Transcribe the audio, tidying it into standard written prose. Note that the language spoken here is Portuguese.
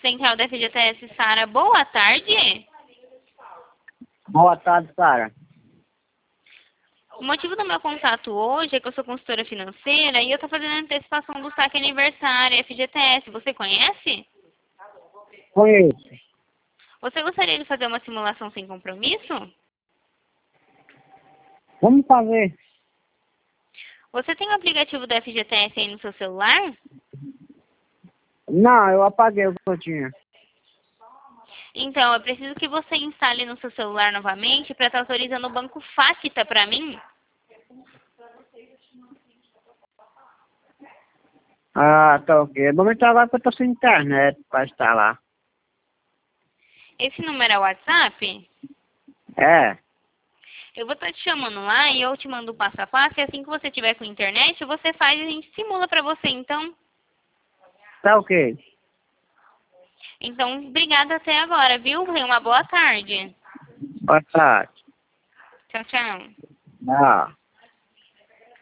Central da FGTS, Sara. Boa tarde. Boa tarde, Sara. O motivo do meu contato hoje é que eu sou consultora financeira e eu estou fazendo a antecipação do saque aniversário FGTS. Você conhece? Conheço. Você gostaria de fazer uma simulação sem compromisso? Vamos fazer. Você tem o aplicativo do FGTS aí no seu celular? Não, eu apaguei o que eu tinha. Então, eu preciso que você instale no seu celular novamente para estar autorizando o banco Facta para mim. Ah, tá ok. Vamos entrar agora que eu tô sem internet pra instalar. Esse número é o WhatsApp? É, Eu vou estar te chamando lá e eu te mando o passo a passo. E assim que você tiver com internet, você faz e a gente simula para você, então. tá ok. Então, obrigada até agora, viu? Tenha uma boa tarde. Boa tarde. Tchau, tchau. Ah.